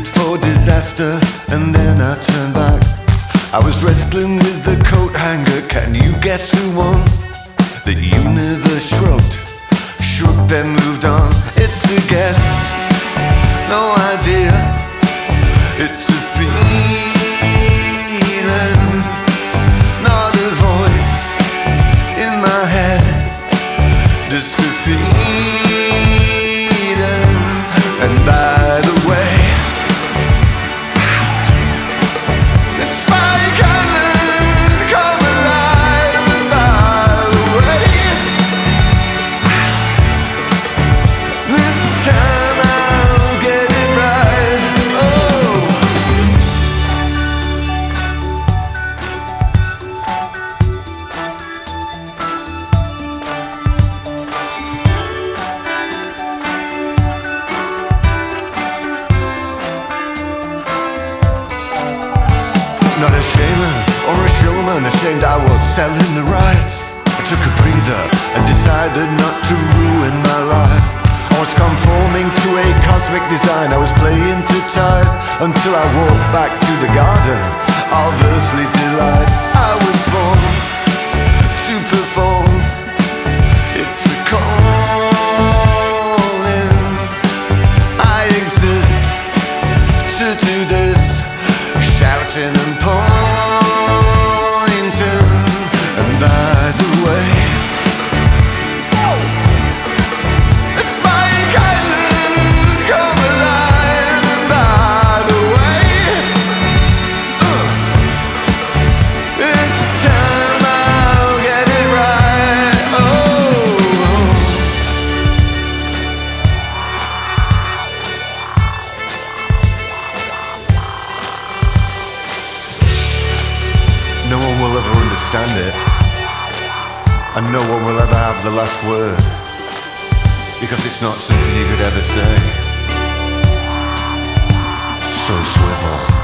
headed for disaster, and then I turned back. I was wrestling with the coat hanger. Can you guess who won? The universe shrugged, shook, then moved on. It's a guess, no idea. It's a feeling, not a voice in my head, just a feeling. And by the way, it's Spike Island, come alive. And by the way, this time I'll get it right. Oh, not a shamer or a showman, ashamed I was selling the rights. I took a breather and decided not to ruin my life. I was conforming to a cosmic design. I was playing to time until I walked back to the garden of earthly delights. I was born to perform. It's a calling. I exist to do this, shouting and pointing. And by the way, it's Spike Island, come alive. And by the way, this time I'll get it right. Oh, no one will ever understand it, and no one will ever have the last word, because it's not something you could ever say. So swivel.